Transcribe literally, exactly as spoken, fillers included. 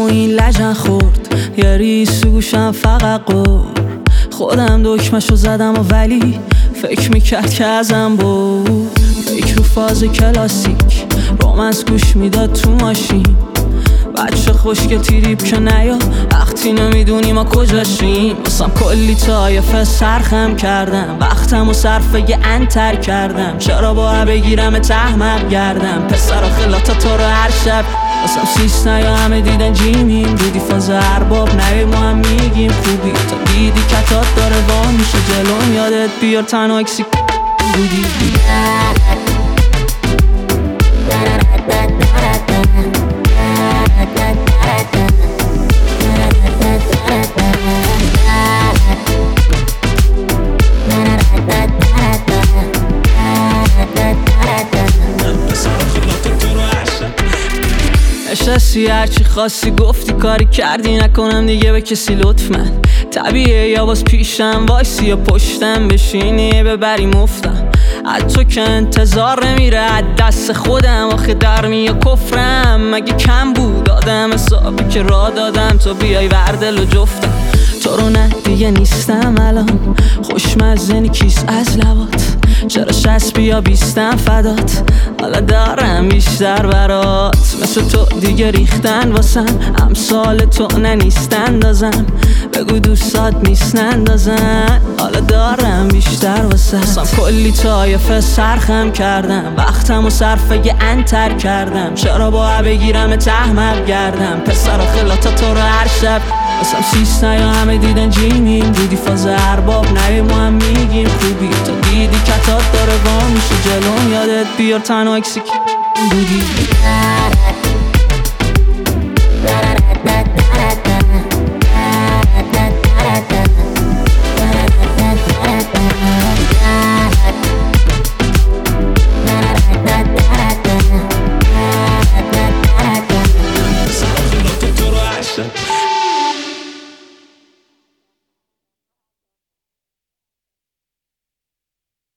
این لجن خورد، یه ریز تو گوشم فقط قول. خودم دکمشو زدم و ولی فکر میکرد که ازم بود. فکر رو فاز کلاسیک رومنس گوش میداد تو ماشین. بچه خوشگل تیریب که نیا وقتی نمیدونی ما کجاشیم. واسم کلی طایفه سرخم کردم، وقتم و صرفه یه انتر کردم. چرا با بگیرم تحمق گردم پسر خلاتا تو رو هر شب. واسم سیست نیا همه دیدن جیمیم، بودی فاز ارباب نوی ما هم میگیم خوبی. تا دیدی کتات داره وا میشه جلوم، یادت بیار تنها اکسی بودی. نشستی هرچی خواستی گفتی کاری کردی، نکنم دیگه به کسی لطف. من طبیعه یا باز پیشم وایسی یا پشتم بشینی ببری مفتم. از تو که انتظار نمیره از دست خودم، آخه در میه کفرم. مگه کم بود آدم حسابی که را دادم تو بیای وردل و جفتم. تو رو نه دیگه نیستم الان، خوشمزنی کیس از لبات. چرا شست بیا بیستم فدات، حالا دارم بیشتر برات. مثل تو دیگه ریختن واسم، امثال تو ننیستن دازم. بگو دوستات نیستن دازن، حالا دارم بیشتر واسم. واسم کلی طایفه سرخم کردم، وقتم و صرفه یه انتر کردم. چرا با بگیرم تحمق گردم پسر خلاتا تو رو هر شب. واسم سیست نیا همه دیدن جیمیم، بودی فاز ارباب نوی ما هم میگیم خوبی. تا دیدی کتات داره وا میشه جلوم، یادت بیار تنها اکسی بودی.